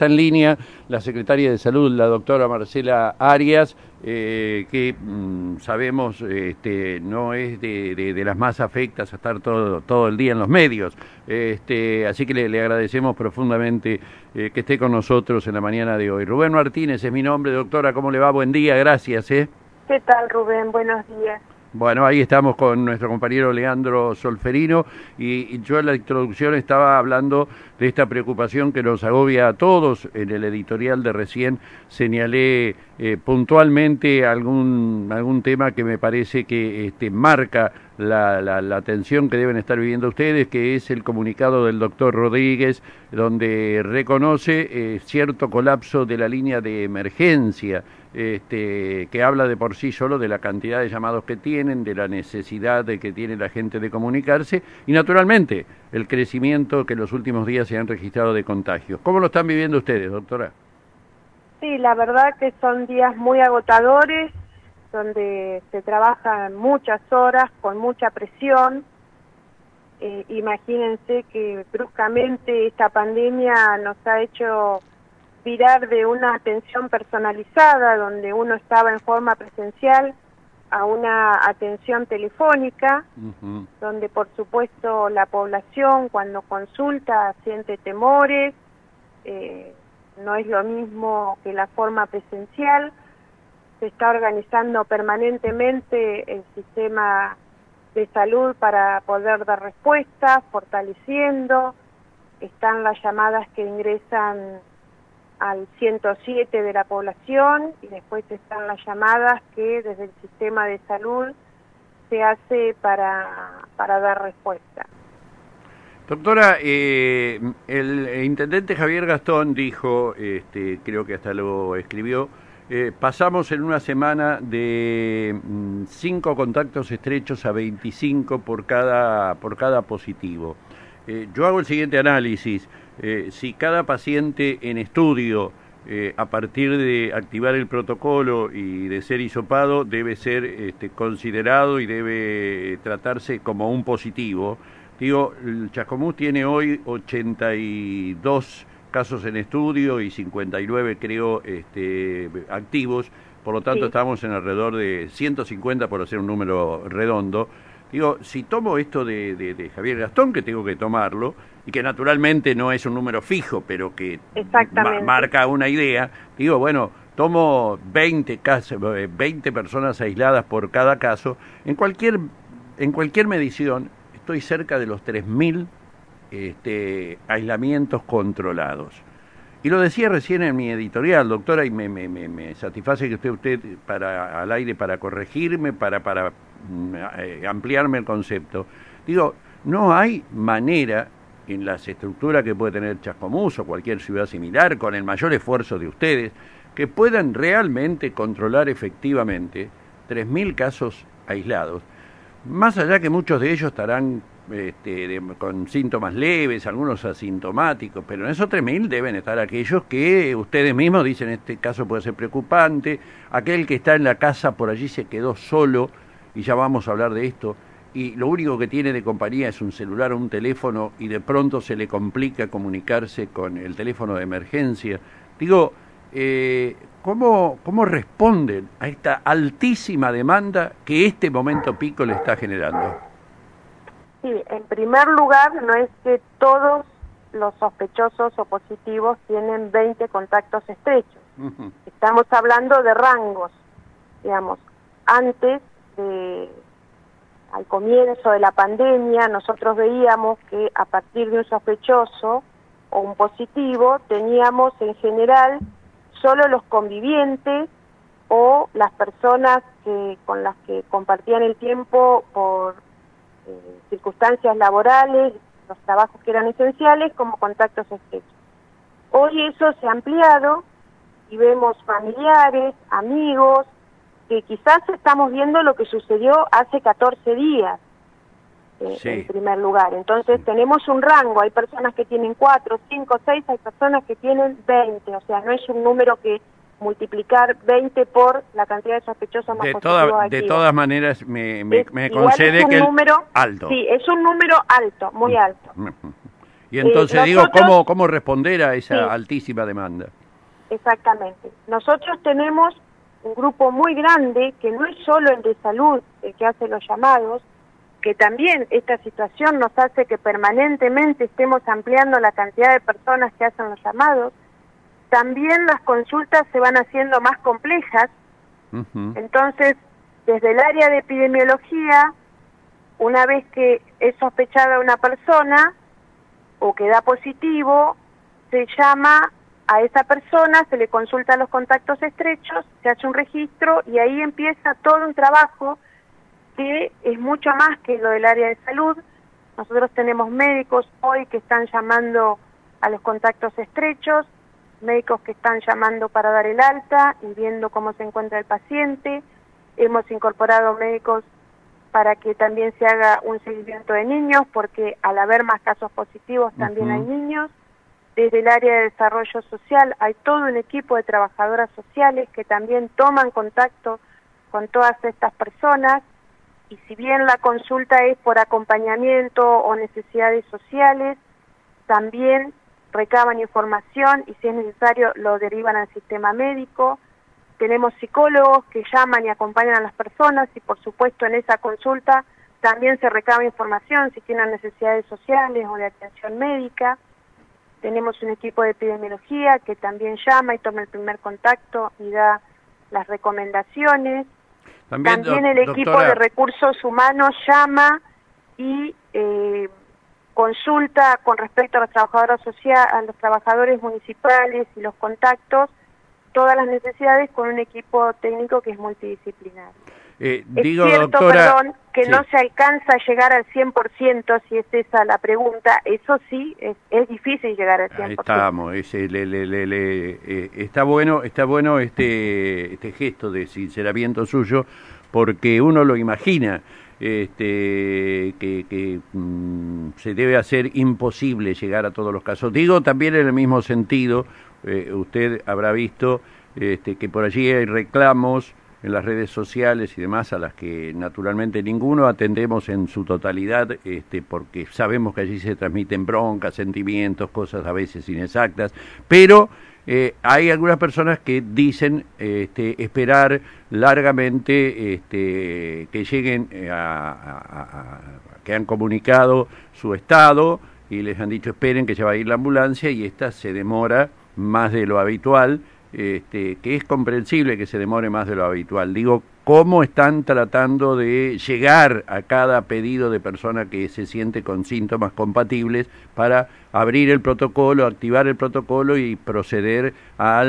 está en línea la secretaria de Salud, la doctora Marcela Arias, que sabemos no es de las más afectas a estar todo el día en los medios. Así que le agradecemos profundamente que esté con nosotros en la mañana de hoy. Rubén Martínez es mi nombre, doctora, ¿cómo le va? Buen día, gracias. ¿Qué tal, Rubén? Buenos días. Bueno, ahí estamos con nuestro compañero Leandro Solferino y yo en la introducción estaba hablando de esta preocupación que nos agobia a todos. En el editorial de recién señalé puntualmente algún tema que me parece que marca la atención que deben estar viviendo ustedes, que es el comunicado del doctor Rodríguez, donde reconoce cierto colapso de la línea de emergencia, que habla de por sí solo de la cantidad de llamados que tienen, de la necesidad de que tiene la gente de comunicarse y naturalmente el crecimiento que en los últimos días se han registrado de contagios. ¿Cómo lo están viviendo ustedes, doctora? Sí, la verdad que son días muy agotadores, donde se trabajan muchas horas con mucha presión. Imagínense que bruscamente esta pandemia nos ha hecho virar de una atención personalizada, donde uno estaba en forma presencial, a una atención telefónica, donde por supuesto la población cuando consulta siente temores, no es lo mismo que la forma presencial. Se está organizando permanentemente el sistema de salud para poder dar respuestas, fortaleciendo. Están las llamadas que ingresan al 107 de la población y después están las llamadas que desde el sistema de salud se hace para dar respuesta. Doctora, el intendente Javier Gastón dijo, creo que hasta lo escribió, pasamos en una semana de 5 contactos estrechos a 25 por cada positivo. Yo hago el siguiente análisis. Si cada paciente en estudio, a partir de activar el protocolo y de ser hisopado, debe ser considerado y debe tratarse como un positivo. Digo, el Chascomús tiene hoy 82 casos en estudio y 59 creo activos, por lo tanto sí, estamos en alrededor de 150 por hacer un número redondo. Digo, si tomo esto de Javier Gastón, que tengo que tomarlo, y que naturalmente no es un número fijo, pero que marca una idea, digo, bueno, tomo 20 personas aisladas por cada caso, en cualquier medición estoy cerca de los 3.000 aislamientos controlados. Y lo decía recién en mi editorial, doctora, y me satisface que esté usted al aire para corregirme, para ampliarme el concepto. Digo, no hay manera en las estructuras que puede tener Chascomús o cualquier ciudad similar, con el mayor esfuerzo de ustedes, que puedan realmente controlar efectivamente 3.000 casos aislados. Más allá que muchos de ellos estarán con síntomas leves, algunos asintomáticos, pero en esos 3.000 deben estar aquellos que ustedes mismos dicen, este caso puede ser preocupante, aquel que está en la casa por allí se quedó solo, y ya vamos a hablar de esto, y lo único que tiene de compañía es un celular o un teléfono, y de pronto se le complica comunicarse con el teléfono de emergencia. Digo, ¿cómo responden a esta altísima demanda que este momento pico le está generando? Sí, en primer lugar, no es que todos los sospechosos o positivos tienen 20 contactos estrechos. Estamos hablando de rangos, digamos. Antes, al comienzo de la pandemia, nosotros veíamos que a partir de un sospechoso o un positivo, teníamos en general solo los convivientes o las personas con las que compartían el tiempo por circunstancias laborales, los trabajos que eran esenciales, como contactos estrechos. Hoy eso se ha ampliado y vemos familiares, amigos, que quizás estamos viendo lo que sucedió hace 14 días, sí, en primer lugar. Entonces tenemos un rango, hay personas que tienen 4, 5, 6, hay personas que tienen 20, o sea, no es un número que multiplicar 20 por la cantidad de sospechosos más positivos. De todas maneras, me concede que es un número alto. Sí, es un número alto, muy alto. Y entonces ¿cómo responder a esa altísima demanda? Exactamente. Nosotros tenemos un grupo muy grande, que no es solo el de salud el que hace los llamados, que también esta situación nos hace que permanentemente estemos ampliando la cantidad de personas que hacen los llamados. También las consultas se van haciendo más complejas. Entonces, desde el área de epidemiología, una vez que es sospechada una persona o que da positivo, se llama a esa persona, se le consulta los contactos estrechos, se hace un registro y ahí empieza todo un trabajo que es mucho más que lo del área de salud. Nosotros tenemos médicos hoy que están llamando a los contactos estrechos, médicos que están llamando para dar el alta y viendo cómo se encuentra el paciente. Hemos incorporado médicos para que también se haga un seguimiento de niños, porque al haber más casos positivos también hay niños. Desde el área de desarrollo social hay todo un equipo de trabajadoras sociales que también toman contacto con todas estas personas, y si bien la consulta es por acompañamiento o necesidades sociales, también recaban información y si es necesario lo derivan al sistema médico. Tenemos psicólogos que llaman y acompañan a las personas y por supuesto en esa consulta también se recaba información si tienen necesidades sociales o de atención médica. Tenemos un equipo de epidemiología que también llama y toma el primer contacto y da las recomendaciones. También el equipo de recursos humanos llama y consulta con respecto a los trabajadores municipales y los contactos, todas las necesidades con un equipo técnico que es multidisciplinario. Es cierto, doctora, que no se alcanza a llegar al 100%, si es esa la pregunta. Eso sí, es difícil llegar al 100%. Ahí estamos, está bueno este gesto de sinceramiento suyo, porque uno lo imagina, que se debe hacer imposible llegar a todos los casos. Digo también en el mismo sentido, usted habrá visto que por allí hay reclamos en las redes sociales y demás, a las que naturalmente ninguno atendemos en su totalidad, porque sabemos que allí se transmiten broncas, sentimientos, cosas a veces inexactas, pero hay algunas personas que dicen esperar largamente que lleguen que han comunicado su estado y les han dicho esperen que ya va a ir la ambulancia, y esta se demora más de lo habitual, que es comprensible que se demore más de lo habitual. Digo, ¿cómo están tratando de llegar a cada pedido de persona que se siente con síntomas compatibles para abrir el protocolo, activar el protocolo y proceder a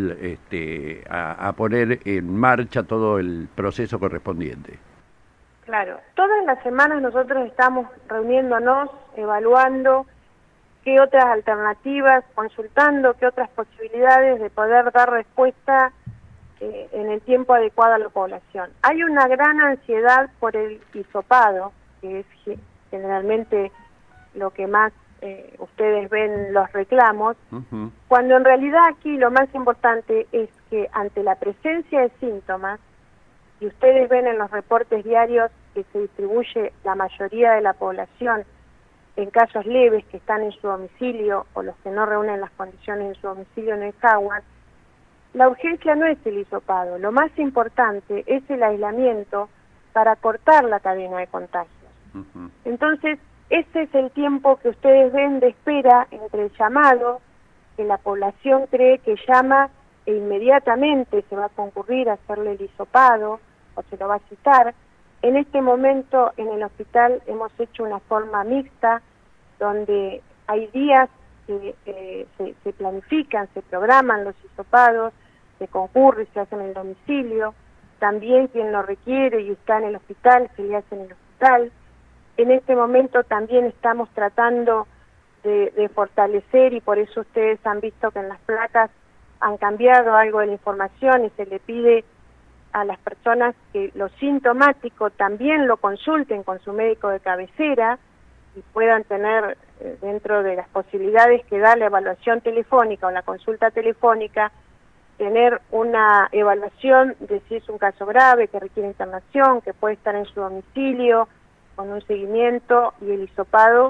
poner en marcha todo el proceso correspondiente? Claro, todas las semanas nosotros estamos reuniéndonos, evaluando qué otras alternativas, consultando qué otras posibilidades de poder dar respuesta en el tiempo adecuado a la población. Hay una gran ansiedad por el hisopado, que es generalmente lo que más ustedes ven los reclamos, cuando en realidad aquí lo más importante es que ante la presencia de síntomas, y ustedes ven en los reportes diarios que se distribuye la mayoría de la población en casos leves que están en su domicilio o los que no reúnen las condiciones en su domicilio en el Jaguar, la urgencia no es el hisopado, lo más importante es el aislamiento para cortar la cadena de contagios. Entonces, ese es el tiempo que ustedes ven de espera entre el llamado, que la población cree que llama e inmediatamente se va a concurrir a hacerle el hisopado o se lo va a citar. En este momento en el hospital hemos hecho una forma mixta, donde hay días que se planifican, se programan los hisopados, se concurre, se hace en el domicilio, también quien lo requiere y está en el hospital, se le hace en el hospital. En este momento también estamos tratando de fortalecer, y por eso ustedes han visto que en las placas han cambiado algo de la información y se le pide a las personas que lo sintomático también lo consulten con su médico de cabecera y puedan tener dentro de las posibilidades que da la evaluación telefónica o la consulta telefónica, tener una evaluación de si es un caso grave que requiere internación, que puede estar en su domicilio con un seguimiento, y el hisopado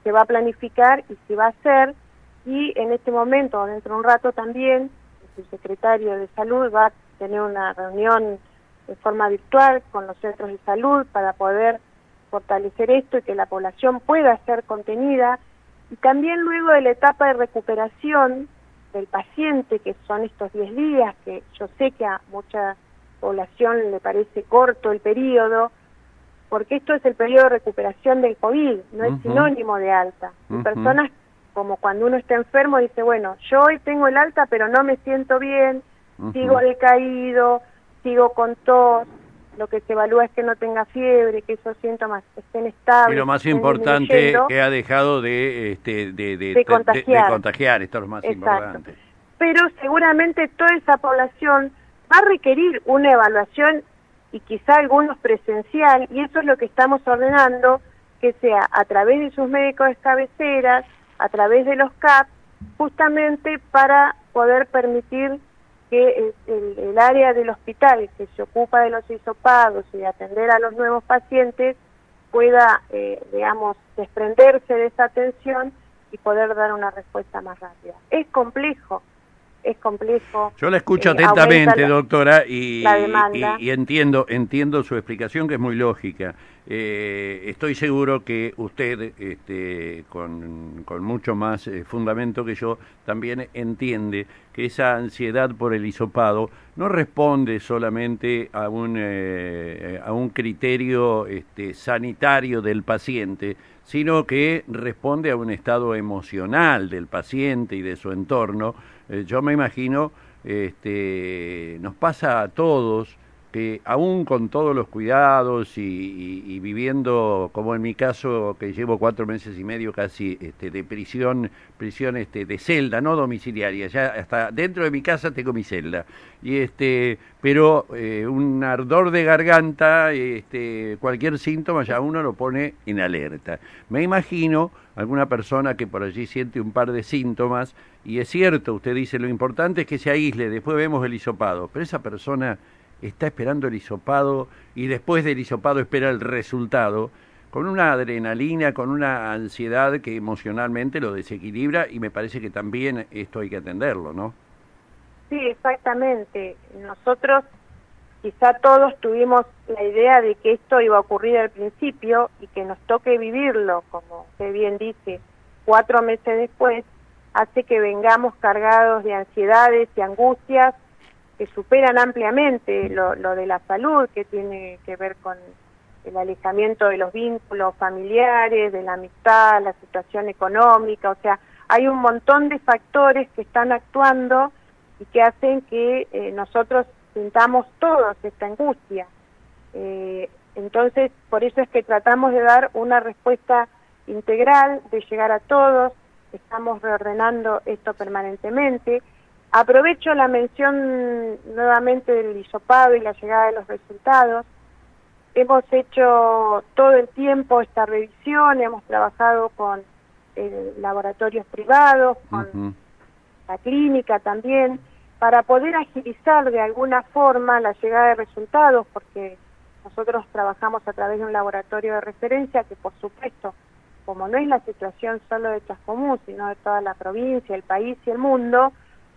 se va a planificar y se va a hacer, y en este momento, dentro de un rato también, el secretario de Salud va a tener una reunión de forma virtual con los centros de salud para poder fortalecer esto y que la población pueda ser contenida, y también luego de la etapa de recuperación del paciente, que son estos 10 días, que yo sé que a mucha población le parece corto el periodo, porque esto es el periodo de recuperación del COVID, no es sinónimo de alta. Hay personas, como cuando uno está enfermo, dice, bueno, yo hoy tengo el alta, pero no me siento bien, sigo decaído, sigo con tos, lo que se evalúa es que no tenga fiebre, que esos síntomas estén estables. Y lo más importante, que ha dejado de contagiar, esto es lo más importante. Pero seguramente toda esa población va a requerir una evaluación y quizá algunos presencial, y eso es lo que estamos ordenando, que sea a través de sus médicos de cabecera, a través de los CAP, justamente para poder permitir que el área del hospital que se ocupa de los hisopados y de atender a los nuevos pacientes pueda, digamos, desprenderse de esa atención y poder dar una respuesta más rápida. Es complejo. Yo la escucho atentamente, doctora, y entiendo su explicación, que es muy lógica. Estoy seguro que usted, con mucho más fundamento que yo, también entiende que esa ansiedad por el hisopado no responde solamente a un criterio sanitario del paciente, sino que responde a un estado emocional del paciente y de su entorno. Yo me imagino, nos pasa a todos que aún con todos los cuidados y viviendo, como en mi caso, que llevo 4 meses y medio casi de prisión de celda, no domiciliaria, ya hasta dentro de mi casa tengo mi celda, pero un ardor de garganta, cualquier síntoma ya uno lo pone en alerta. Me imagino alguna persona que por allí siente un par de síntomas, y es cierto, usted dice, lo importante es que se aísle, después vemos el hisopado, pero esa persona está esperando el hisopado y después del hisopado espera el resultado, con una adrenalina, con una ansiedad que emocionalmente lo desequilibra, y me parece que también esto hay que atenderlo, ¿no? Sí, exactamente. Nosotros quizá todos tuvimos la idea de que esto iba a ocurrir al principio y que nos toque vivirlo, como usted bien dice, 4 meses después, hace que vengamos cargados de ansiedades y angustias que superan ampliamente lo de la salud, que tiene que ver con el alejamiento de los vínculos familiares, de la amistad, la situación económica, o sea, hay un montón de factores que están actuando y que hacen que nosotros sintamos todos esta angustia. Entonces, por eso es que tratamos de dar una respuesta integral, de llegar a todos, estamos reordenando esto permanentemente. Aprovecho la mención nuevamente del hisopado y la llegada de los resultados. Hemos hecho todo el tiempo esta revisión, hemos trabajado con laboratorios privados, con la clínica también, para poder agilizar de alguna forma la llegada de resultados, porque nosotros trabajamos a través de un laboratorio de referencia que, por supuesto, como no es la situación solo de Chascomús, sino de toda la provincia, el país y el mundo,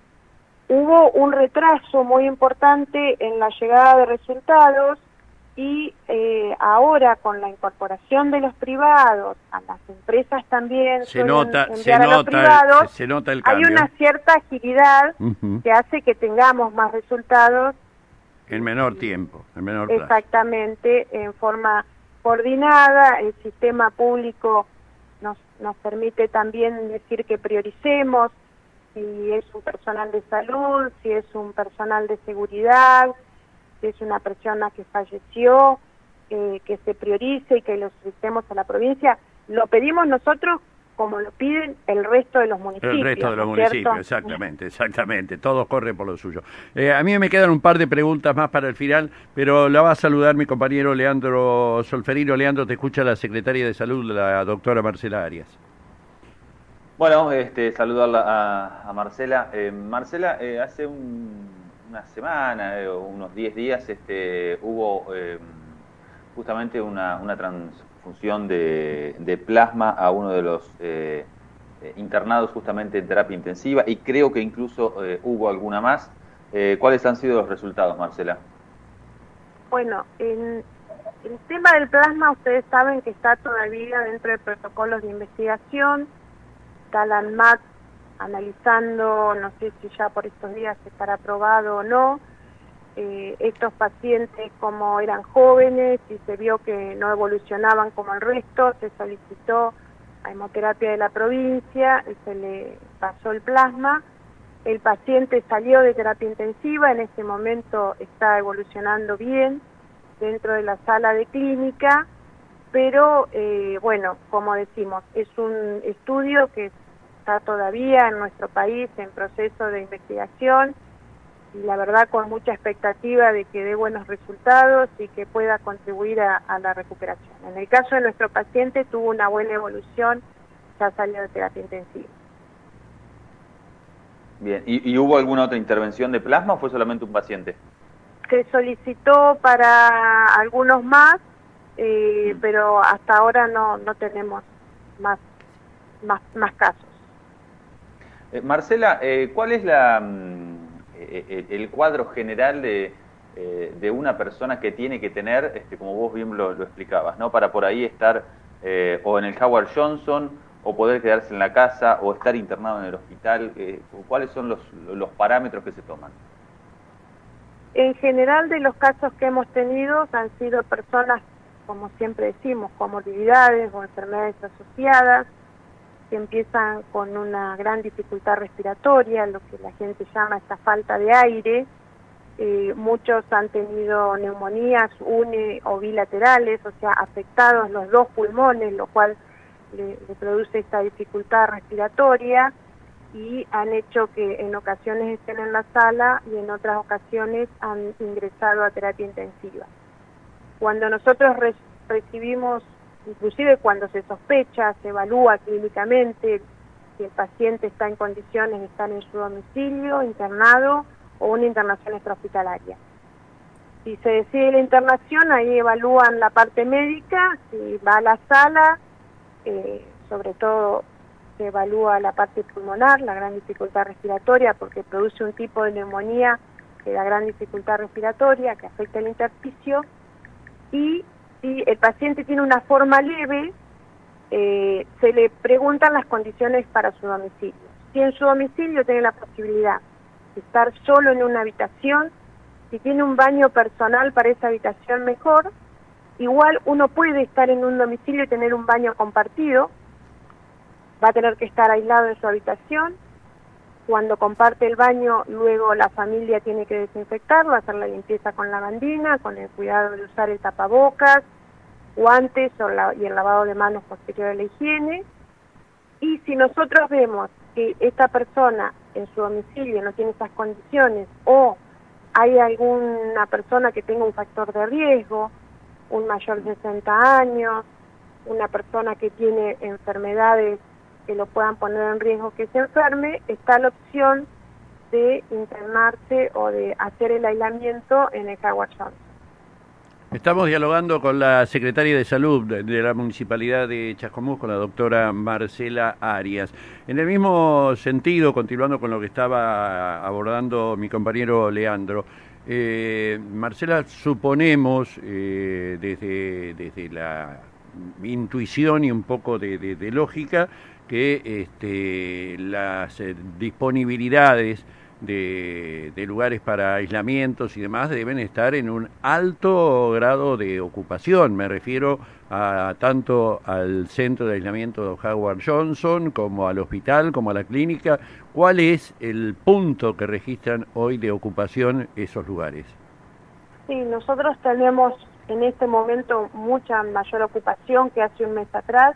hubo un retraso muy importante en la llegada de resultados, y ahora con la incorporación de los privados, a las empresas también se nota el cambio. Hay una cierta agilidad que hace que tengamos más resultados en menor tiempo, en menor plazo. Exactamente, en forma coordinada. El sistema público nos permite también decir que prioricemos si es un personal de salud, si es un personal de seguridad, si es una persona que falleció, que se priorice y que lo solicitemos a la provincia. Lo pedimos nosotros como lo piden el resto de los municipios. El resto de los municipios, exactamente. Todos corren por lo suyo. A mí me quedan un par de preguntas más para el final, pero la va a saludar mi compañero Leandro Solferino. Leandro, te escucha la secretaria de Salud, la doctora Marcela Arias. Bueno, saludarla a Marcela. Marcela, hace una semana o unos 10 días hubo justamente una transfusión de plasma a uno de los internados justamente en terapia intensiva, y creo que incluso hubo alguna más. ¿Cuáles han sido los resultados, Marcela? Bueno, en el tema del plasma, ustedes saben que está todavía dentro de protocolos de investigación. Está la ANMAT analizando, no sé si ya por estos días estará aprobado o no. Estos pacientes, como eran jóvenes y se vio que no evolucionaban como el resto, se solicitó a hemoterapia de la provincia y se le pasó el plasma. El paciente salió de terapia intensiva, en este momento está evolucionando bien dentro de la sala de clínica, pero bueno, como decimos, es un estudio que está todavía en nuestro país en proceso de investigación, y la verdad con mucha expectativa de que dé buenos resultados y que pueda contribuir a la recuperación. En el caso de nuestro paciente tuvo una buena evolución, ya salió de terapia intensiva. Bien, ¿y hubo alguna otra intervención de plasma o fue solamente un paciente? Se solicitó para algunos más, pero hasta ahora no tenemos más casos. Marcela, ¿cuál es el cuadro general de una persona que tiene que tener, como vos bien lo explicabas, ¿no? Para por ahí estar o en el Howard Johnson, o poder quedarse en la casa, o estar internado en el hospital? ¿Cuáles son los parámetros que se toman? En general, de los casos que hemos tenido, han sido personas, como siempre decimos, con morbilidades o enfermedades asociadas, que empiezan con una gran dificultad respiratoria, lo que la gente llama esta falta de aire. Muchos han tenido neumonías uni o bilaterales, o sea, afectados los dos pulmones, lo cual le produce esta dificultad respiratoria, y han hecho que en ocasiones estén en la sala y en otras ocasiones han ingresado a terapia intensiva. Cuando nosotros recibimos, inclusive cuando se sospecha, se evalúa clínicamente si el paciente está en condiciones de estar en su domicilio, internado o una internación extrahospitalaria. Si se decide la internación, ahí evalúan la parte médica, si va a la sala, sobre todo se evalúa la parte pulmonar, la gran dificultad respiratoria, porque produce un tipo de neumonía que da gran dificultad respiratoria, que afecta el intersticio, y si el paciente tiene una forma leve, se le preguntan las condiciones para su domicilio. Si en su domicilio tiene la posibilidad de estar solo en una habitación, si tiene un baño personal para esa habitación, mejor. Igual uno puede estar en un domicilio y tener un baño compartido, va a tener que estar aislado en su habitación. Cuando comparte el baño, luego la familia tiene que desinfectarlo, hacer la limpieza con lavandina, con el cuidado de usar el tapabocas, guantes y el lavado de manos posterior a la higiene. Y si nosotros vemos que esta persona en su domicilio no tiene esas condiciones, o hay alguna persona que tenga un factor de riesgo, un mayor de 60 años, una persona que tiene enfermedades que lo puedan poner en riesgo que se enferme, está la opción de internarse o de hacer el aislamiento en el Howard Johnson. Estamos dialogando con la secretaria de Salud de la Municipalidad de Chascomús, con la doctora Marcela Arias. En el mismo sentido, continuando con lo que estaba abordando mi compañero Leandro, Marcela, suponemos desde la intuición y un poco de lógica que las disponibilidades de lugares para aislamientos y demás deben estar en un alto grado de ocupación. Me refiero tanto al centro de aislamiento de Howard Johnson como al hospital, como a la clínica. ¿Cuál es el punto que registran hoy de ocupación esos lugares? Sí, nosotros tenemos en este momento mucha mayor ocupación que hace un mes atrás.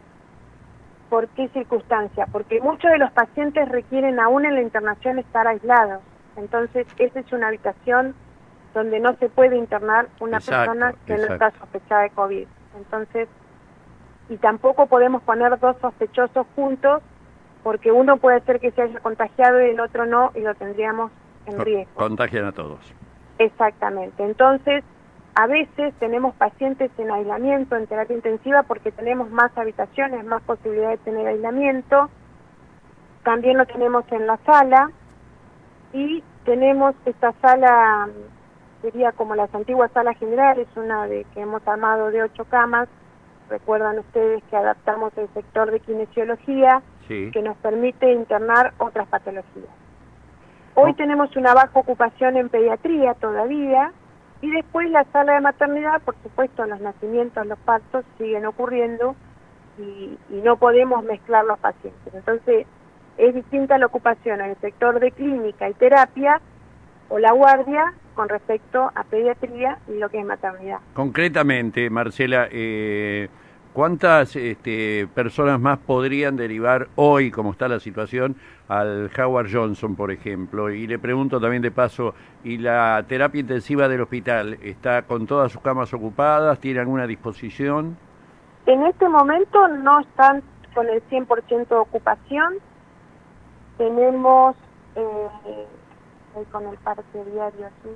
¿Por qué circunstancia? Porque muchos de los pacientes requieren aún en la internación estar aislados. Entonces, esa es una habitación donde no se puede internar una persona que no está sospechada de COVID. Entonces, y tampoco podemos poner dos sospechosos juntos, porque uno puede ser que se haya contagiado y el otro no, y lo tendríamos en riesgo. Contagian a todos. Exactamente. Entonces, a veces tenemos pacientes en aislamiento, en terapia intensiva, porque tenemos más habitaciones, más posibilidad de tener aislamiento. También lo tenemos en la sala, y tenemos esta sala, sería como las antiguas salas generales, una que hemos armado de 8 camas. Recuerdan ustedes que adaptamos el sector de kinesiología, Sí. que nos permite internar otras patologías. Hoy tenemos una baja ocupación en pediatría todavía, y después la sala de maternidad, por supuesto, los nacimientos, los partos siguen ocurriendo, y no podemos mezclar los pacientes. Entonces, es distinta la ocupación en el sector de clínica y terapia, o la guardia, con respecto a pediatría y lo que es maternidad. Concretamente, Marcela, ¿cuántas personas más podrían derivar hoy, como está la situación, al Howard Johnson, por ejemplo? Y le pregunto también de paso, ¿y la terapia intensiva del hospital está con todas sus camas ocupadas? ¿Tiene alguna disposición? En este momento no están con el 100% de ocupación. Tenemos, estoy con el parte diario aquí.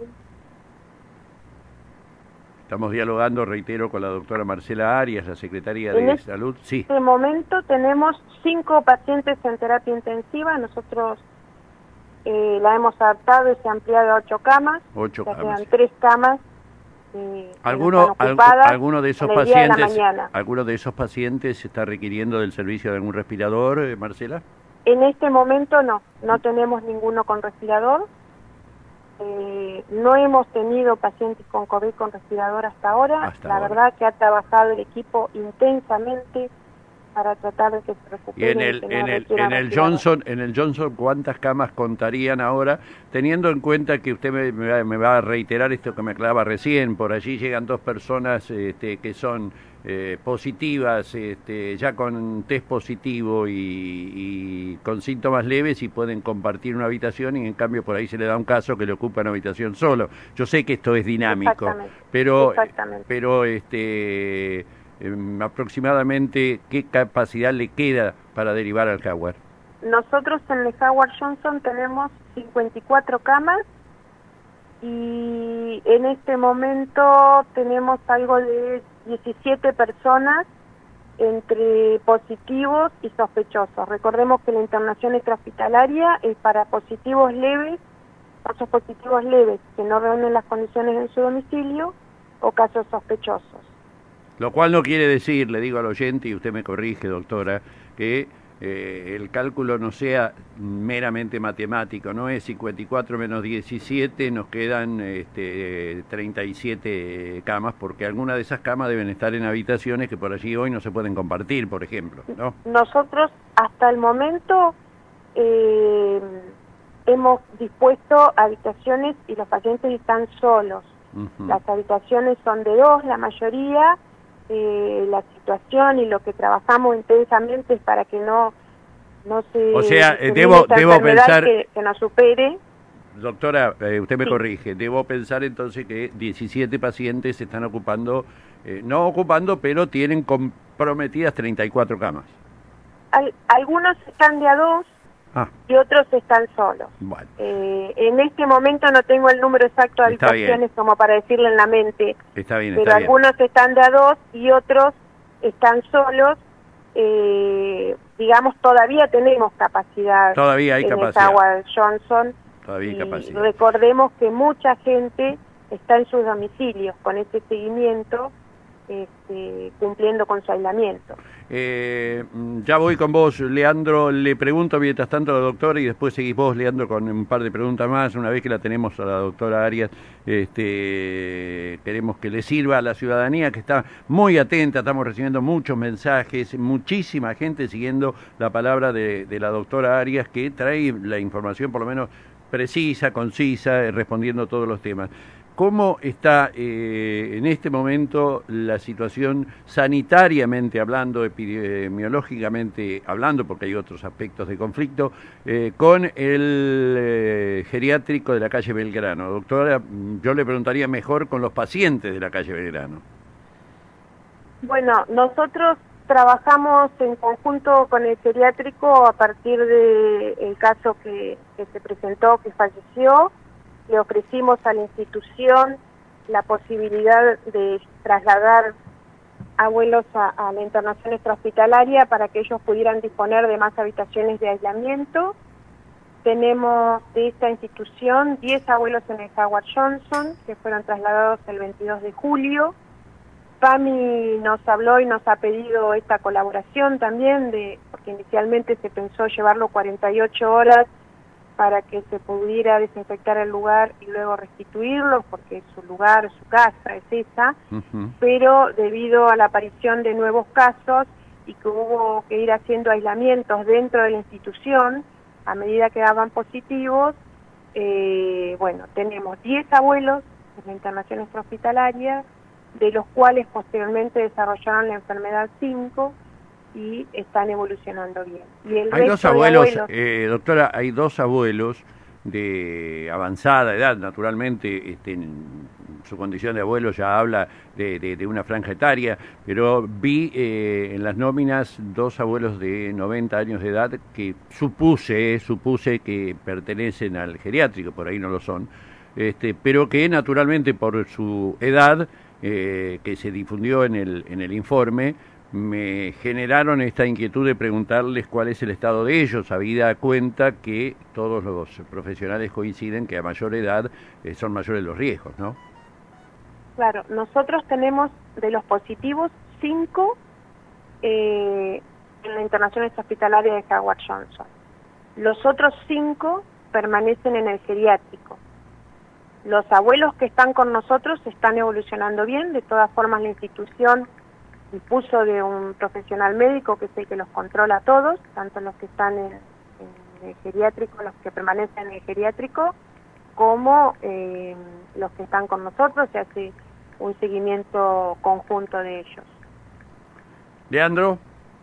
Estamos dialogando, reitero, con la doctora Marcela Arias, la secretaria de Salud. Sí. En este momento tenemos 5 pacientes en terapia intensiva. Nosotros la hemos adaptado y se ha ampliado a 8 camas. 8 camas. Quedan 3 camas. ¿Alguno de esos pacientes, de alguno de esos pacientes está requiriendo del servicio de algún respirador, Marcela? En este momento no tenemos ninguno con respirador. No hemos tenido pacientes con COVID con respirador hasta ahora. La verdad que ha trabajado el equipo intensamente para tratar de que se recupere. Y en el Johnson, ¿cuántas camas contarían ahora? Teniendo en cuenta que usted me va a reiterar esto que me aclaraba recién, por allí llegan 2 personas que son positivas, ya con test positivo y con síntomas leves, y pueden compartir una habitación, y en cambio por ahí se le da un caso que le ocupa una habitación solo. Yo sé que esto es dinámico, pero aproximadamente ¿qué capacidad le queda para derivar al Howard? Nosotros en el Howard Johnson tenemos 54 camas, y en este momento tenemos algo de 17 personas entre positivos y sospechosos. Recordemos que la internación extrahospitalaria es para positivos leves, casos positivos leves que no reúnen las condiciones en su domicilio, o casos sospechosos. Lo cual no quiere decir, le digo al oyente, y usted me corrige, doctora, que el cálculo no sea meramente matemático, no es 54 menos 17, nos quedan 37 camas, porque algunas de esas camas deben estar en habitaciones que por allí hoy no se pueden compartir, por ejemplo, ¿no? Nosotros hasta el momento hemos dispuesto habitaciones y los pacientes están solos. Las habitaciones son de 2, la mayoría. La situación y lo que trabajamos intensamente es para que no se... O sea, debo pensar... Que nos supere. Doctora, usted me corrige, debo pensar entonces que 17 pacientes están ocupando, no ocupando, pero tienen comprometidas 34 camas. Algunos están de a 2 y otros están solos. Bueno. En este momento no tengo el número exacto de habitaciones como para decirle en la mente. Está bien, pero algunos están de a 2 y otros están solos. Digamos, todavía tenemos capacidad. Todavía hay capacidad. En Howard Johnson. Todavía hay capacidad. Recordemos que mucha gente está en sus domicilios con este seguimiento, cumpliendo con su aislamiento. Ya voy con vos, Leandro. Le pregunto mientras tanto a la doctora, y después seguís vos, Leandro, con un par de preguntas más. Una vez que la tenemos a la doctora Arias, queremos que le sirva a la ciudadanía, que está muy atenta. Estamos recibiendo muchos mensajes, muchísima gente siguiendo la palabra de la doctora Arias, que trae la información por lo menos precisa, concisa, respondiendo a todos los temas. ¿Cómo está en este momento la situación sanitariamente hablando, epidemiológicamente hablando, porque hay otros aspectos de conflicto, con el geriátrico de la calle Belgrano? Doctora, yo le preguntaría mejor con los pacientes de la calle Belgrano. Bueno, nosotros trabajamos en conjunto con el geriátrico a partir del caso que se presentó, que falleció. Le ofrecimos a la institución la posibilidad de trasladar abuelos a la internación extrahospitalaria para que ellos pudieran disponer de más habitaciones de aislamiento. Tenemos de esta institución 10 abuelos en el Howard Johnson que fueron trasladados el 22 de julio. PAMI nos habló y nos ha pedido esta colaboración también, porque inicialmente se pensó llevarlo 48 horas para que se pudiera desinfectar el lugar y luego restituirlo, porque su lugar, su casa es esa, pero debido a la aparición de nuevos casos y que hubo que ir haciendo aislamientos dentro de la institución, a medida que daban positivos, bueno, tenemos 10 abuelos en la internación extrahospitalaria, de los cuales posteriormente desarrollaron la enfermedad 5 y están evolucionando bien. Y el hay resto dos abuelos, de doctora, hay dos abuelos de avanzada edad, naturalmente, en su condición de abuelo ya habla de una franja etaria, pero vi en las nóminas dos abuelos de 90 años de edad que supuse que pertenecen al geriátrico, por ahí no lo son, pero que naturalmente por su edad, que se difundió en el informe, me generaron esta inquietud de preguntarles cuál es el estado de ellos, habida cuenta que todos los profesionales coinciden que a mayor edad son mayores los riesgos, ¿no? Claro, nosotros tenemos de los positivos 5 en la internación extrahospitalaria de Howard Johnson. Los otros 5 permanecen en el geriátrico. Los abuelos que están con nosotros están evolucionando bien, de todas formas la institución dispuso de un profesional médico que es el que los controla a todos, tanto los que están en el geriátrico, los que permanecen en el geriátrico, como los que están con nosotros, se hace un seguimiento conjunto de ellos. Leandro.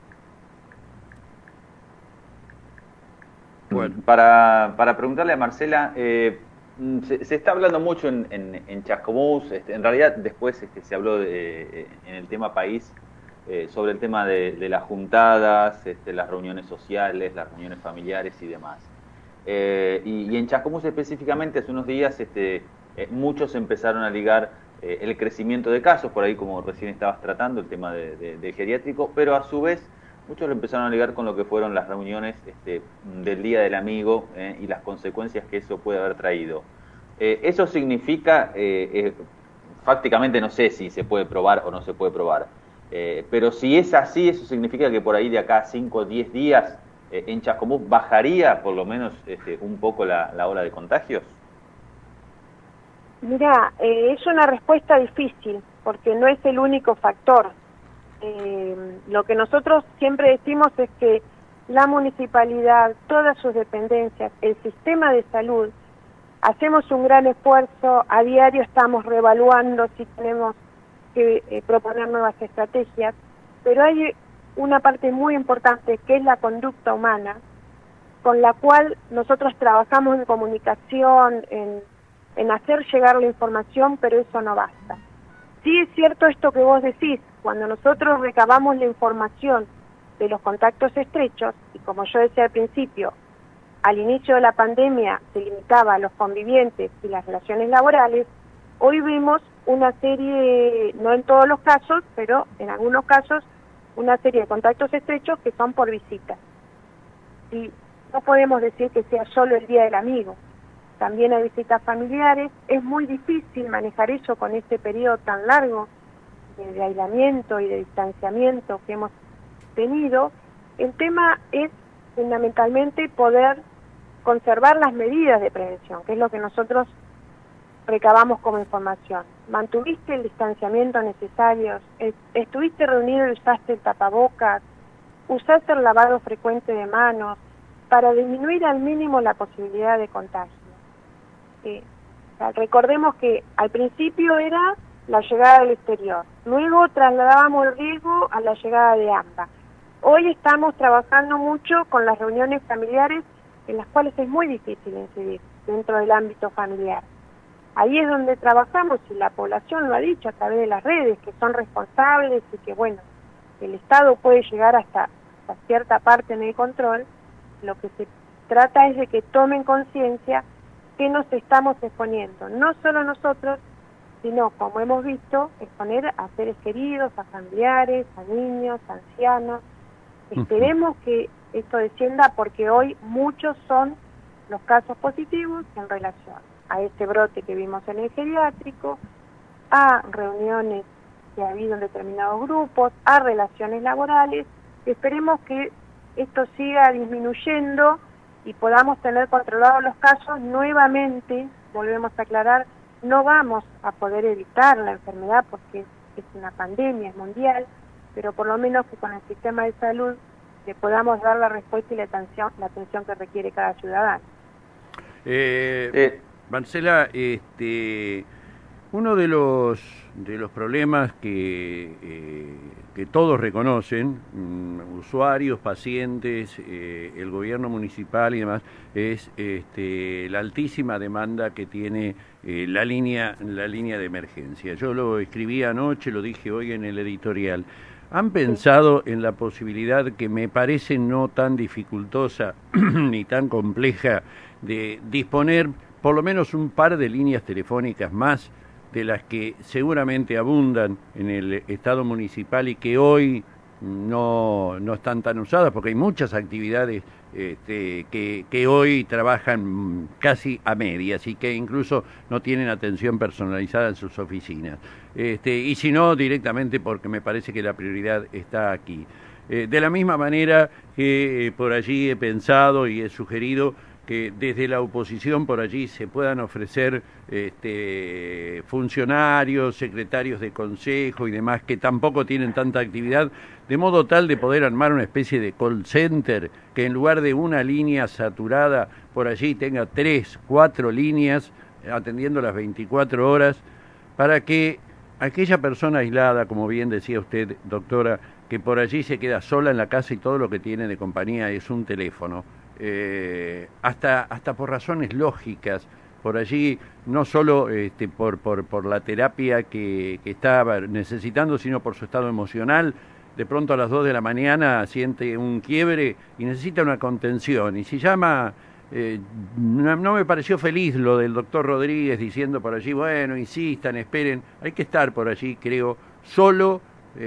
Bueno, para preguntarle a Marcela, se está hablando mucho en Chascomús, en realidad después se habló en el tema país, sobre el tema de las juntadas, las reuniones sociales, las reuniones familiares y demás. Y en Chascomús específicamente hace unos días muchos empezaron a ligar el crecimiento de casos, por ahí como recién estabas tratando, el tema del geriátrico, pero a su vez muchos lo empezaron a ligar con lo que fueron las reuniones del Día del Amigo y las consecuencias que eso puede haber traído. Eso significa, prácticamente no sé si se puede probar o no se puede probar, pero si es así, eso significa que por ahí de acá a 5 o 10 días en Chascomús bajaría por lo menos un poco la ola de contagios. Mira, es una respuesta difícil, porque no es el único factor. Lo que nosotros siempre decimos es que la municipalidad, todas sus dependencias, el sistema de salud, hacemos un gran esfuerzo, a diario estamos reevaluando si tenemos que proponer nuevas estrategias, pero hay una parte muy importante que es la conducta humana, con la cual nosotros trabajamos en comunicación, en hacer llegar la información, pero eso no basta. Sí es cierto esto que vos decís, cuando nosotros recabamos la información de los contactos estrechos, y como yo decía al principio, al inicio de la pandemia se limitaba a los convivientes y las relaciones laborales, hoy vemos una serie, no en todos los casos, pero en algunos casos, una serie de contactos estrechos que son por visitas. Y no podemos decir que sea solo el Día del Amigo. También hay visitas familiares, es muy difícil manejar eso con este periodo tan largo de aislamiento y de distanciamiento que hemos tenido. El tema es fundamentalmente poder conservar las medidas de prevención, que es lo que nosotros recabamos como información. ¿Mantuviste el distanciamiento necesario? ¿Estuviste reunido y usaste el tapabocas? ¿Usaste el lavado frecuente de manos? Para disminuir al mínimo la posibilidad de contagio. Recordemos que al principio era la llegada del exterior, luego trasladábamos el riesgo a la llegada de AMBA. Hoy estamos trabajando mucho con las reuniones familiares en las cuales es muy difícil incidir dentro del ámbito familiar. Ahí es donde trabajamos y la población lo ha dicho a través de las redes, que son responsables y que bueno, el Estado puede llegar hasta cierta parte en el control. Lo que se trata es de que tomen conciencia que nos estamos exponiendo, no solo nosotros, sino, como hemos visto, exponer a seres queridos, a familiares, a niños, a ancianos. Esperemos que esto descienda porque hoy muchos son los casos positivos en relación a este brote que vimos en el geriátrico, a reuniones que ha habido en determinados grupos, a relaciones laborales. Esperemos que esto siga disminuyendo y podamos tener controlados los casos. Nuevamente, volvemos a aclarar, no vamos a poder evitar la enfermedad porque es una pandemia, es mundial, pero por lo menos que con el sistema de salud le podamos dar la respuesta y la atención que requiere cada ciudadano. Marcela, uno de los problemas que todos reconocen, usuarios, pacientes, el gobierno municipal y demás, es la altísima demanda que tiene la línea de emergencia. Yo lo escribí anoche, lo dije hoy en el editorial. ¿Han pensado en la posibilidad, que me parece no tan dificultosa ni tan compleja, de disponer por lo menos un par de líneas telefónicas más de las que seguramente abundan en el Estado municipal y que hoy no están tan usadas, porque hay muchas actividades que hoy trabajan casi a medias y que incluso no tienen atención personalizada en sus oficinas? Y si no, directamente porque me parece que la prioridad está aquí. De la misma manera que por allí he pensado y he sugerido que desde la oposición por allí se puedan ofrecer funcionarios, secretarios de consejo y demás que tampoco tienen tanta actividad, de modo tal de poder armar una especie de call center que en lugar de una línea saturada por allí tenga 3, 4 líneas atendiendo las 24 horas, para que aquella persona aislada, como bien decía usted, doctora, que por allí se queda sola en la casa y todo lo que tiene de compañía es un teléfono, hasta por razones lógicas, por allí no solo por la terapia que estaba necesitando, sino por su estado emocional. De pronto a las 2 de la mañana siente un quiebre y necesita una contención, y si llama, no me pareció feliz lo del doctor Rodríguez diciendo por allí, bueno, insistan, esperen. Hay que estar por allí, creo, solo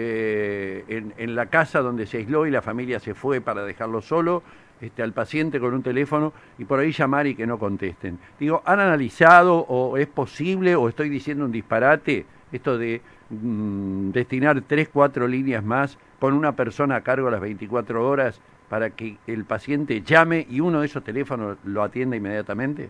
en la casa donde se aisló y la familia se fue para dejarlo solo, al paciente con un teléfono, y por ahí llamar y que no contesten. Digo, ¿han analizado o es posible, o estoy diciendo un disparate, esto de destinar 3, 4 líneas más con una persona a cargo a las 24 horas para que el paciente llame y uno de esos teléfonos lo atienda inmediatamente?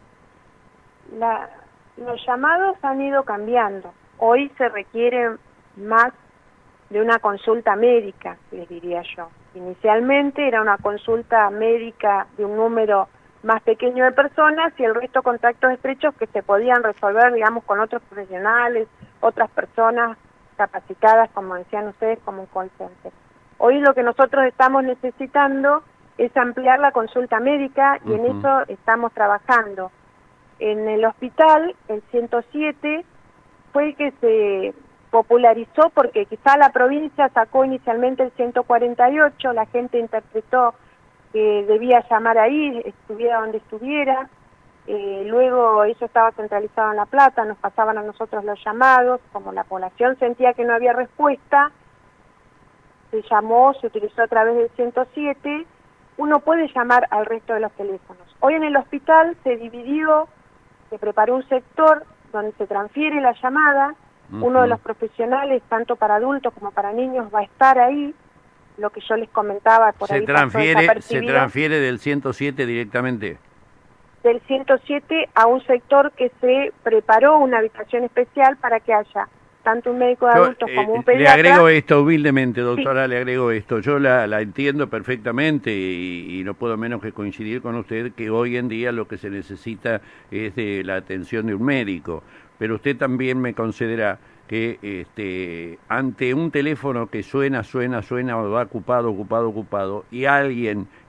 Los llamados han ido cambiando. Hoy se requiere más de una consulta médica, les diría yo. Inicialmente era una consulta médica de un número más pequeño de personas y el resto contactos estrechos que se podían resolver, digamos, con otros profesionales, otras personas capacitadas, como decían ustedes, como un call center. Hoy lo que nosotros estamos necesitando es ampliar la consulta médica y en eso estamos trabajando. En el hospital, el 107 fue el que se popularizó porque quizá la provincia sacó inicialmente el 148, la gente interpretó que debía llamar ahí, estuviera donde estuviera, luego eso estaba centralizado en La Plata, nos pasaban a nosotros los llamados, como la población sentía que no había respuesta, se llamó, se utilizó a través del 107, uno puede llamar al resto de los teléfonos. Hoy en el hospital se dividió, se preparó un sector donde se transfiere la llamada. Uno de los profesionales, tanto para adultos como para niños, va a estar ahí, lo que yo les comentaba por ahí. ¿Se transfiere del 107 directamente? Del 107 a un sector que se preparó una habitación especial para que haya tanto un médico de adultos como un pediatra. Le agrego esto humildemente, doctora, sí. Le agrego esto. Yo la entiendo perfectamente y no puedo menos que coincidir con usted que hoy en día lo que se necesita es de la atención de un médico. Pero usted también me concederá que ante un teléfono que suena, o va ocupado, y alguien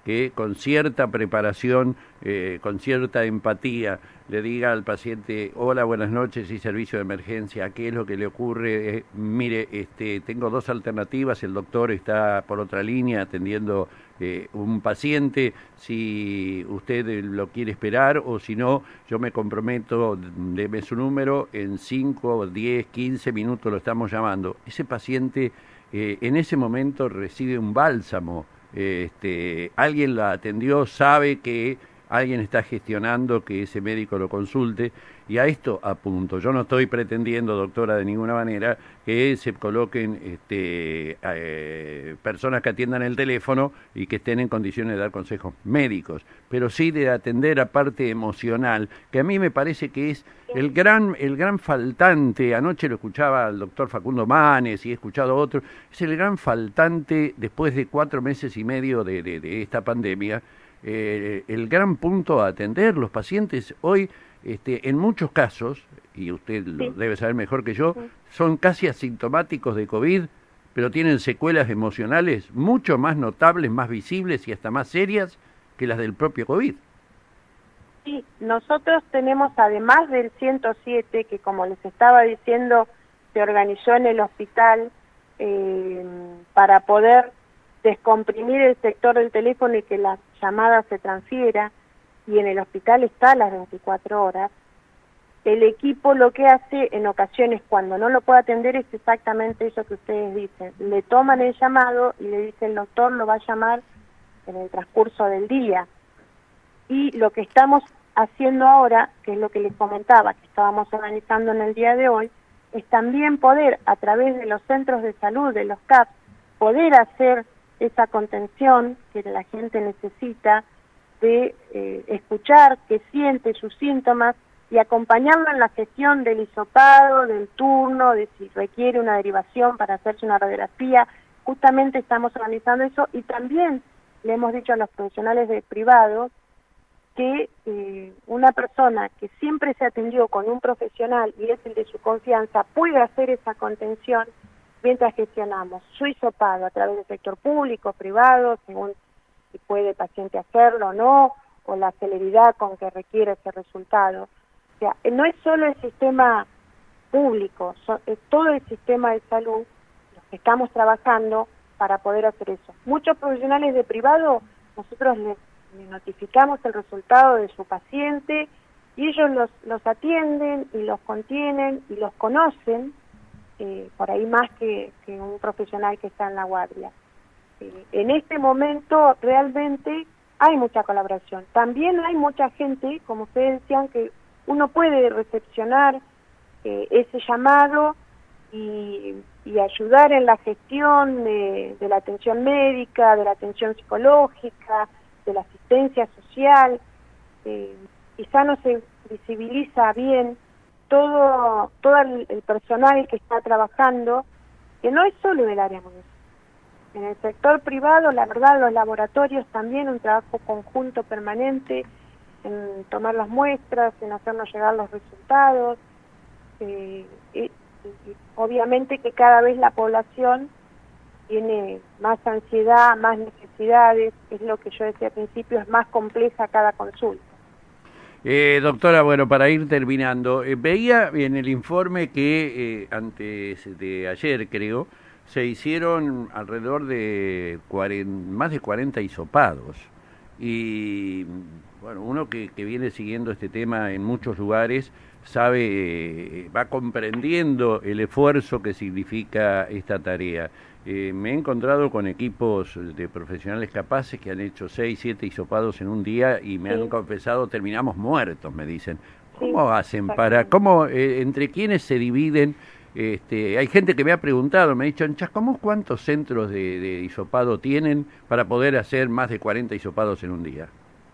que con cierta preparación, con cierta empatía, le diga al paciente: hola, buenas noches, y servicio de emergencia, ¿qué es lo que le ocurre? Mire, tengo dos alternativas, el doctor está por otra línea atendiendo un paciente, si usted lo quiere esperar, o si no, yo me comprometo, deme su número, en 5, 10, 15 minutos lo estamos llamando. Ese paciente en ese momento recibe un bálsamo. Alguien la atendió, sabe que alguien está gestionando que ese médico lo consulte, y a esto apunto. Yo no estoy pretendiendo, doctora, de ninguna manera que se coloquen personas que atiendan el teléfono y que estén en condiciones de dar consejos médicos, pero sí de atender a parte emocional, que a mí me parece que es el gran faltante. Anoche lo escuchaba al doctor Facundo Manes y he escuchado a otros. Es el gran faltante después de 4 meses y medio de esta pandemia. El gran punto a atender. Los pacientes hoy, en muchos casos, y usted lo debe saber mejor que yo, son casi asintomáticos de COVID, pero tienen secuelas emocionales mucho más notables, más visibles y hasta más serias que las del propio COVID. Sí, nosotros tenemos, además del 107, que como les estaba diciendo, se organizó en el hospital para poder descomprimir el sector del teléfono y que la llamada se transfiera, y en el hospital está a las 24 horas, el equipo lo que hace en ocasiones cuando no lo puede atender es exactamente eso que ustedes dicen. Le toman el llamado y le dice: el doctor lo va a llamar en el transcurso del día. Y lo que estamos haciendo ahora, que es lo que les comentaba, que estábamos organizando en el día de hoy, es también poder, a través de los centros de salud, de los CAP, poder hacer esa contención que la gente necesita, de escuchar qué siente, sus síntomas, y acompañarlo en la gestión del hisopado, del turno, de si requiere una derivación para hacerse una radiografía. Justamente estamos organizando eso, y también le hemos dicho a los profesionales de privado que una persona que siempre se atendió con un profesional y es el de su confianza puede hacer esa contención mientras gestionamos su hisopado a través del sector público, privado, según si puede el paciente hacerlo o no, o la celeridad con que requiere ese resultado. O sea, no es solo el sistema público, es todo el sistema de salud los que estamos trabajando para poder hacer eso. Muchos profesionales de privado, nosotros les notificamos el resultado de su paciente y ellos los atienden y los contienen y los conocen, por ahí más que un profesional que está en la guardia. En este momento realmente hay mucha colaboración. También hay mucha gente, como ustedes decían, que uno puede recepcionar ese llamado y ayudar en la gestión de la atención médica, de la atención psicológica, de la asistencia social. Quizá no se visibiliza bien todo el personal que está trabajando, que no es solo del área municipal. En el sector privado, la verdad, los laboratorios también, un trabajo conjunto permanente en tomar las muestras, en hacernos llegar los resultados. Y obviamente que cada vez la población tiene más ansiedad, más necesidades, es lo que yo decía al principio, es más compleja cada consulta. Doctora, bueno, para ir terminando, veía en el informe que antes de ayer, creo, se hicieron alrededor de más de 40 hisopados. Y bueno, uno que viene siguiendo este tema en muchos lugares sabe, va comprendiendo el esfuerzo que significa esta tarea. Me he encontrado con equipos de profesionales capaces que han hecho 6, 7 hisopados en un día y me han confesado: terminamos muertos, me dicen. ¿Cómo hacen para, entre quiénes se dividen? Hay gente que me ha preguntado, me ha dicho: en Chascomús, ¿cuántos centros de hisopado tienen para poder hacer más de 40 hisopados en un día?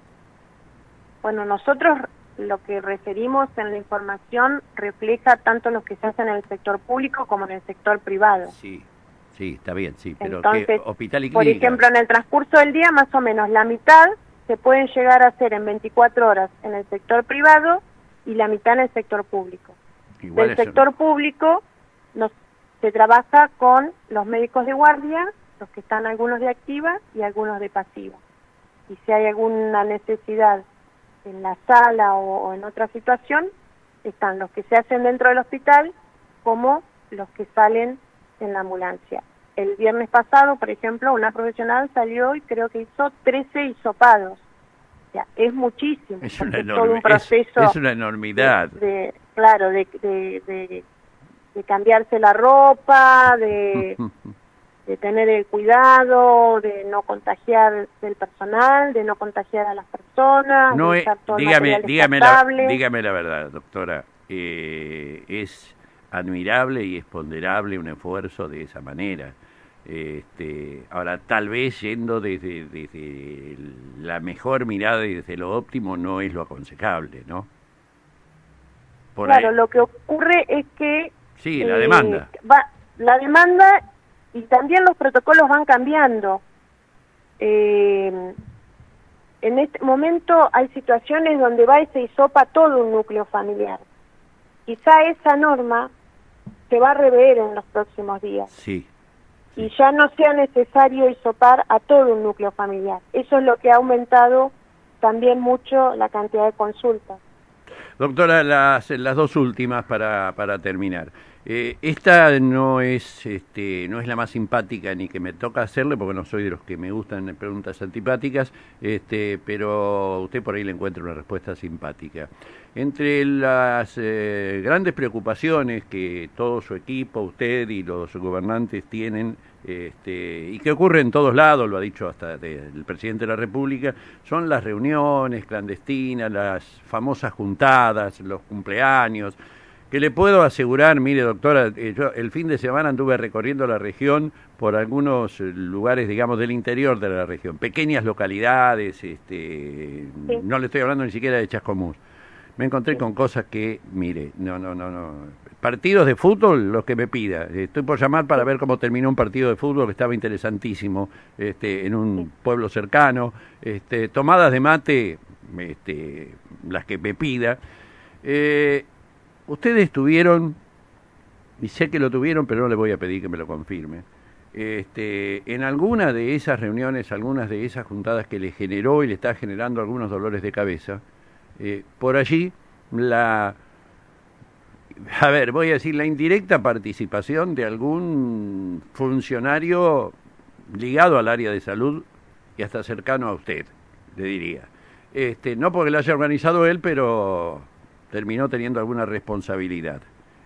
Bueno, nosotros lo que referimos en la información refleja tanto lo que se hace en el sector público como en el sector privado. Sí, está bien, sí, pero entonces, ¿qué, hospital y clínica? Por ejemplo, en el transcurso del día, más o menos la mitad se pueden llegar a hacer en 24 horas en el sector privado y la mitad en el sector público. Del sector público se trabaja con los médicos de guardia, los que están algunos de activa y algunos de pasiva. y si hay alguna necesidad en la sala o en otra situación, están los que se hacen dentro del hospital como los que salen en la ambulancia. El viernes pasado, por ejemplo, una profesional salió y creo que hizo 13 hisopados. O sea, es muchísimo. Es una todo un proceso es una enormidad. Claro, de cambiarse la ropa, de tener el cuidado, de no contagiar el personal, de no contagiar a las personas, No de usar todo el dígame material la verdad, doctora. Es admirable y es ponderable un esfuerzo de esa manera. Ahora, tal vez yendo desde la mejor mirada y desde lo óptimo no es lo aconsejable, ¿no? Claro, lo que ocurre es que... Sí, la demanda. La demanda y también los protocolos van cambiando. En este momento hay situaciones donde va y se hisopa todo un núcleo familiar. Quizá esa norma se va a rever en los próximos días. Sí. Y ya no sea necesario hisopar a todo un núcleo familiar. Eso es lo que ha aumentado también mucho la cantidad de consultas. Doctora, las dos últimas para terminar. Esta no es la más simpática ni que me toca hacerle, porque no soy de los que me gustan preguntas antipáticas, pero usted por ahí le encuentra una respuesta simpática. Entre las grandes preocupaciones que todo su equipo, usted y los gobernantes tienen, y que ocurre en todos lados, lo ha dicho hasta el presidente de la República, son las reuniones clandestinas, las famosas juntadas, los cumpleaños, que le puedo asegurar, mire doctora, yo el fin de semana anduve recorriendo la región por algunos lugares, digamos, del interior de la región, pequeñas localidades, sí. No le estoy hablando ni siquiera de Chascomús. Me encontré con cosas que, mire, no. Partidos de fútbol, los que me pida. Estoy por llamar para ver cómo terminó un partido de fútbol que estaba interesantísimo, en un pueblo cercano. Tomadas de mate, las que me pida. Ustedes tuvieron, y sé que lo tuvieron, pero no le voy a pedir que me lo confirme, en alguna de esas reuniones, algunas de esas juntadas que le generó y le está generando algunos dolores de cabeza, por allí voy a decir, la indirecta participación de algún funcionario ligado al área de salud y hasta cercano a usted, le diría. No porque lo haya organizado él, pero terminó teniendo alguna responsabilidad.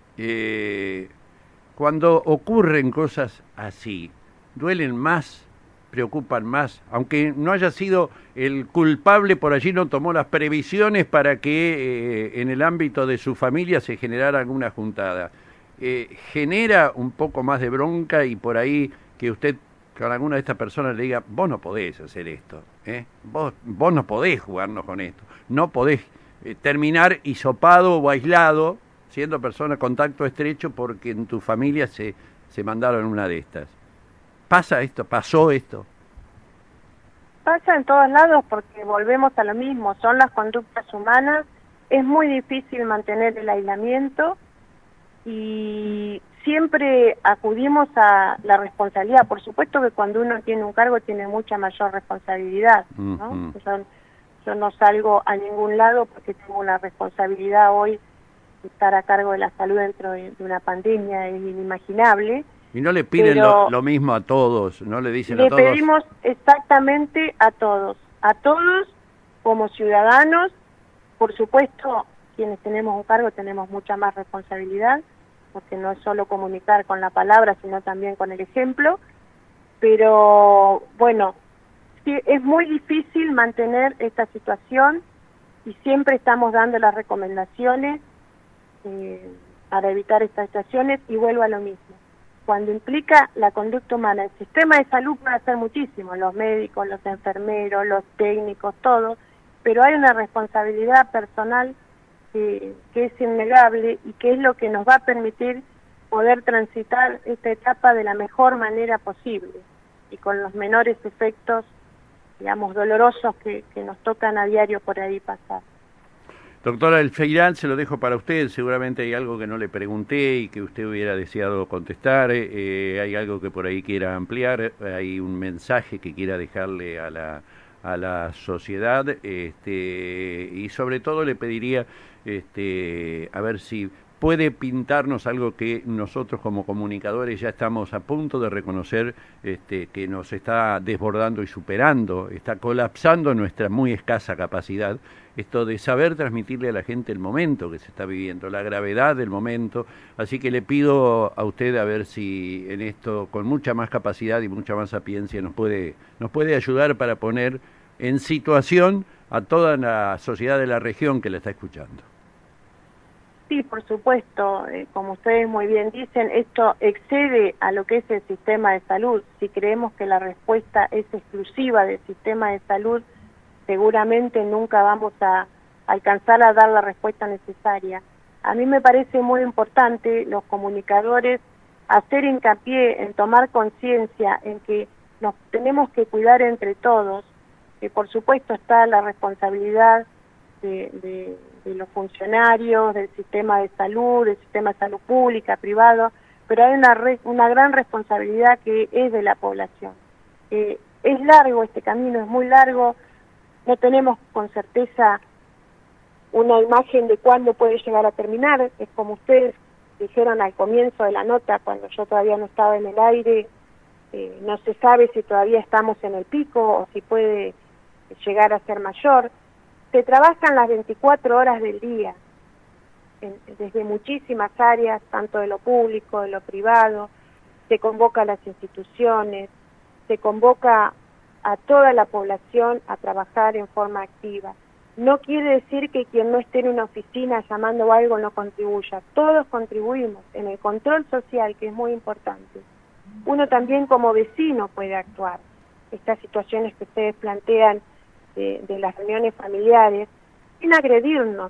Cuando ocurren cosas así, duelen más, preocupan más, aunque no haya sido el culpable, por allí no tomó las previsiones para que en el ámbito de su familia se generara alguna juntada. Genera un poco más de bronca y por ahí que usted con alguna de estas personas le diga, vos no podés hacer esto, vos no podés jugarnos con esto, no podés terminar hisopado o aislado, siendo persona contacto estrecho, porque en tu familia se mandaron una de estas. ¿Pasa esto? ¿Pasó esto? Pasa en todos lados porque volvemos a lo mismo, son las conductas humanas, es muy difícil mantener el aislamiento y siempre acudimos a la responsabilidad. Por supuesto que cuando uno tiene un cargo tiene mucha mayor responsabilidad, ¿no? Yo no salgo a ningún lado porque tengo una responsabilidad hoy. Estar a cargo de la salud dentro de una pandemia es inimaginable. Y no le piden lo mismo a todos, no le dicen a todos. Le pedimos exactamente a todos como ciudadanos. Por supuesto, quienes tenemos un cargo tenemos mucha más responsabilidad, porque no es solo comunicar con la palabra, sino también con el ejemplo. Pero bueno, sí, es muy difícil mantener esta situación y siempre estamos dando las recomendaciones para evitar estas situaciones, y vuelvo a lo mismo. Cuando implica la conducta humana, el sistema de salud puede hacer muchísimo, los médicos, los enfermeros, los técnicos, todos, pero hay una responsabilidad personal que es innegable y que es lo que nos va a permitir poder transitar esta etapa de la mejor manera posible y con los menores efectos, digamos, dolorosos que nos tocan a diario por ahí pasar. Doctora El Feirán, se lo dejo para usted, seguramente hay algo que no le pregunté y que usted hubiera deseado contestar, hay algo que por ahí quiera ampliar, hay un mensaje que quiera dejarle a a la sociedad, y sobre todo le pediría a ver si puede pintarnos algo que nosotros como comunicadores ya estamos a punto de reconocer, que nos está desbordando y superando, está colapsando nuestra muy escasa capacidad, esto de saber transmitirle a la gente el momento que se está viviendo, la gravedad del momento. Así que le pido a usted a ver si en esto, con mucha más capacidad y mucha más sapiencia, nos puede ayudar para poner en situación a toda la sociedad de la región que la está escuchando. Sí, por supuesto, como ustedes muy bien dicen, esto excede a lo que es el sistema de salud. Si creemos que la respuesta es exclusiva del sistema de salud, seguramente nunca vamos a alcanzar a dar la respuesta necesaria. A mí me parece muy importante, los comunicadores, hacer hincapié en tomar conciencia en que nos tenemos que cuidar entre todos, que por supuesto está la responsabilidad de los funcionarios, del sistema de salud pública, privado, pero hay una gran responsabilidad que es de la población. Es largo este camino, es muy largo, no tenemos con certeza una imagen de cuándo puede llegar a terminar. Es como ustedes dijeron al comienzo de la nota, cuando yo todavía no estaba en el aire, no se sabe si todavía estamos en el pico o si puede llegar a ser mayor. Se trabajan las 24 horas del día, desde muchísimas áreas, tanto de lo público, de lo privado, se convoca a las instituciones, se convoca a toda la población a trabajar en forma activa. No quiere decir que quien no esté en una oficina llamando algo no contribuya, todos contribuimos en el control social, que es muy importante. Uno también como vecino puede actuar. Estas situaciones que ustedes plantean de las reuniones familiares, sin agredirnos,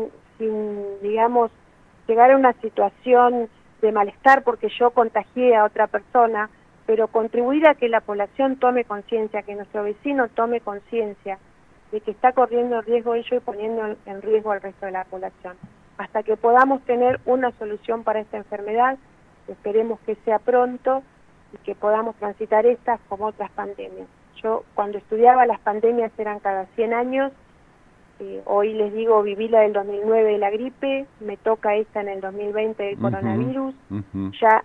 sin, digamos, llegar a una situación de malestar porque yo contagié a otra persona, pero contribuir a que la población tome conciencia, que nuestro vecino tome conciencia de que está corriendo riesgo ello y poniendo en riesgo al resto de la población. Hasta que podamos tener una solución para esta enfermedad, esperemos que sea pronto y que podamos transitar estas como otras pandemias. Yo cuando estudiaba las pandemias eran cada 100 años, hoy les digo, viví la del 2009 de la gripe, me toca esta en el 2020 del coronavirus, ya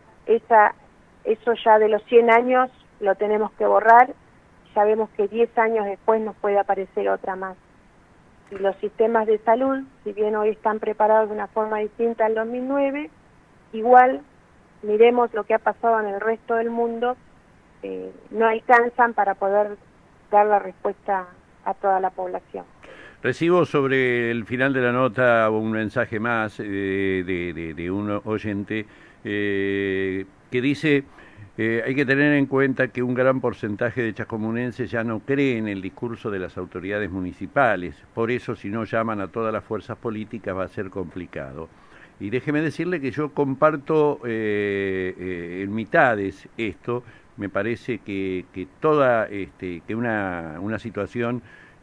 eso ya de los 100 años lo tenemos que borrar, sabemos que 10 años después nos puede aparecer otra más. Y los sistemas de salud, si bien hoy están preparados de una forma distinta al 2009, igual miremos lo que ha pasado en el resto del mundo, no alcanzan para poder dar la respuesta a toda la población. Recibo sobre el final de la nota un mensaje más de un oyente que dice: hay que tener en cuenta que un gran porcentaje de chascomunenses ya no cree en el discurso de las autoridades municipales, por eso si no llaman a todas las fuerzas políticas va a ser complicado. Y déjeme decirle que yo comparto en mitades esto. Me parece que toda que una situación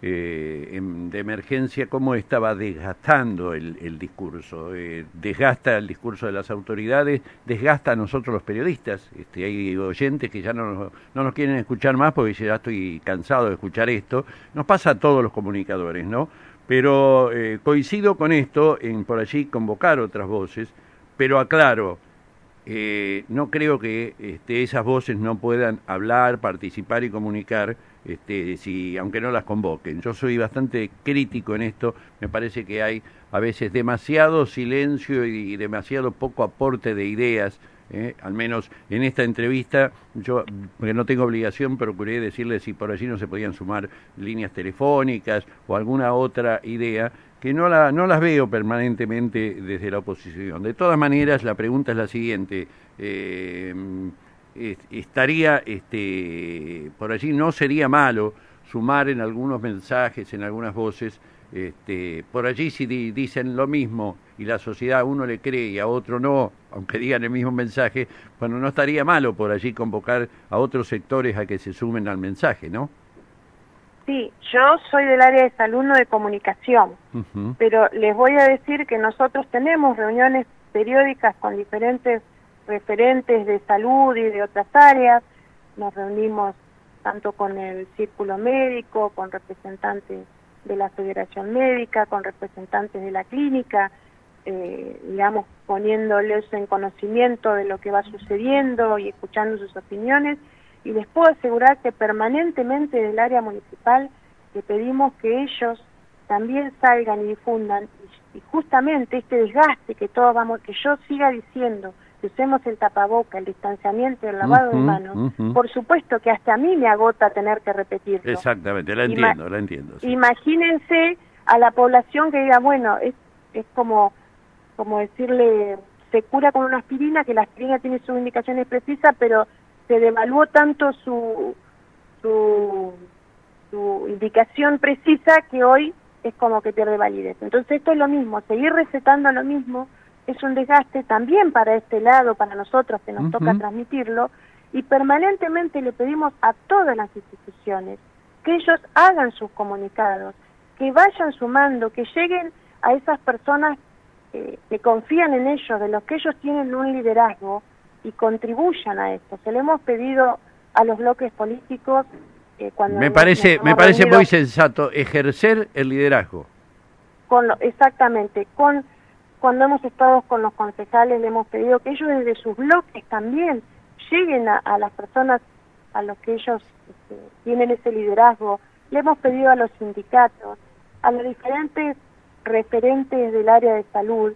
de emergencia como esta va desgastando el discurso, desgasta el discurso de las autoridades, desgasta a nosotros los periodistas. Hay oyentes que ya no nos quieren escuchar más porque ya estoy cansado de escuchar esto. Nos pasa a todos los comunicadores, ¿no? Pero coincido con esto en por allí convocar otras voces, pero aclaro, no creo que esas voces no puedan hablar, participar y comunicar, aunque no las convoquen. Yo soy bastante crítico en esto, me parece que hay a veces demasiado silencio y demasiado poco aporte de ideas. Al menos en esta entrevista, yo, porque no tengo obligación, procuré decirles si por allí no se podían sumar líneas telefónicas o alguna otra idea, que no las veo permanentemente desde la oposición. De todas maneras, la pregunta es la siguiente: estaría por allí, no sería malo sumar en algunos mensajes, en algunas voces, por allí si dicen lo mismo y la sociedad a uno le cree y a otro no, aunque digan el mismo mensaje, bueno, no estaría malo por allí convocar a otros sectores a que se sumen al mensaje, ¿no? Sí, yo soy del área de salud, no de comunicación, pero les voy a decir que nosotros tenemos reuniones periódicas con diferentes referentes de salud y de otras áreas, nos reunimos tanto con el círculo médico, con representantes de la Federación Médica, con representantes de la clínica, digamos, poniéndoles en conocimiento de lo que va sucediendo y escuchando sus opiniones, y les puedo asegurar que permanentemente del área municipal le pedimos que ellos también salgan y difundan, y justamente este desgaste que todos que yo siga diciendo, que usemos el tapaboca, el distanciamiento, el lavado de manos, por supuesto que hasta a mí me agota tener que repetirlo. Exactamente, la entiendo. Sí. Imagínense a la población que diga, bueno, es como decirle, se cura con una aspirina, que la aspirina tiene sus indicaciones precisas, pero se devaluó tanto su indicación precisa que hoy es como que pierde validez. Entonces esto es lo mismo, seguir recetando lo mismo es un desgaste también para este lado, para nosotros que nos toca transmitirlo, y permanentemente le pedimos a todas las instituciones que ellos hagan sus comunicados, que vayan sumando, que lleguen a esas personas que confían en ellos, de los que ellos tienen un liderazgo, y contribuyan a esto. Se le hemos pedido a los bloques políticos cuando me parece muy sensato ejercer el liderazgo. Exactamente, cuando hemos estado con los concejales le hemos pedido que ellos desde sus bloques también lleguen a las personas a los que ellos tienen ese liderazgo. Le hemos pedido a los sindicatos, a los diferentes referentes del área de salud.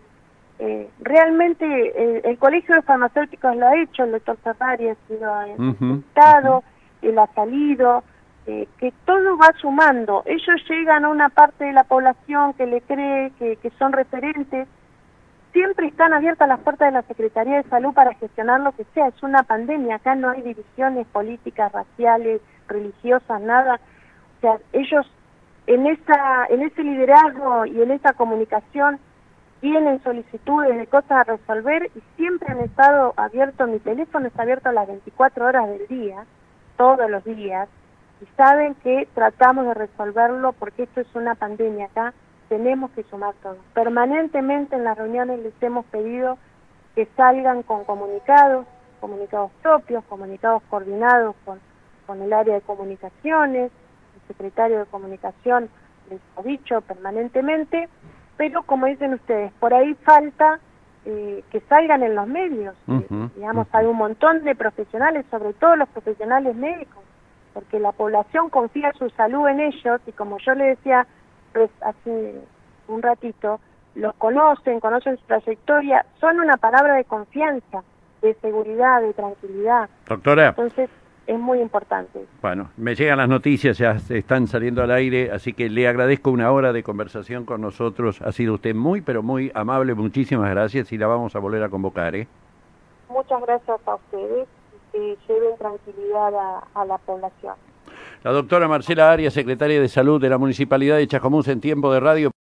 Realmente el Colegio de Farmacéuticos lo ha hecho, el doctor Ferrari ha sido invitado, él ha salido, que todo va sumando. Ellos llegan a una parte de la población que le cree, que son referentes. Siempre están abiertas las puertas de la Secretaría de Salud para gestionar lo que sea. Es una pandemia, acá no hay divisiones políticas, raciales, religiosas, nada. O sea, ellos en ese liderazgo y en esa comunicación tienen solicitudes de cosas a resolver y siempre han estado abiertos. Mi teléfono está abierto a las 24 horas del día, todos los días, y saben que tratamos de resolverlo porque esto es una pandemia acá. Tenemos que sumar todo. Permanentemente en las reuniones les hemos pedido que salgan con comunicados propios, comunicados coordinados con el área de comunicaciones. El secretario de Comunicación les ha dicho permanentemente, pero como dicen ustedes, por ahí falta que salgan en los medios. Digamos, hay un montón de profesionales, sobre todo los profesionales médicos, porque la población confía su salud en ellos, y como yo le decía hace un ratito, los conocen su trayectoria, son una palabra de confianza, de seguridad, de tranquilidad. Doctora. Entonces es muy importante. Bueno, me llegan las noticias, ya están saliendo al aire, así que le agradezco una hora de conversación con nosotros. Ha sido usted muy, pero muy amable, muchísimas gracias, y la vamos a volver a convocar, Muchas gracias a ustedes, y que lleven tranquilidad a la población. La doctora Marcela Arias, secretaria de Salud de la Municipalidad de Chascomús, en Tiempo de Radio.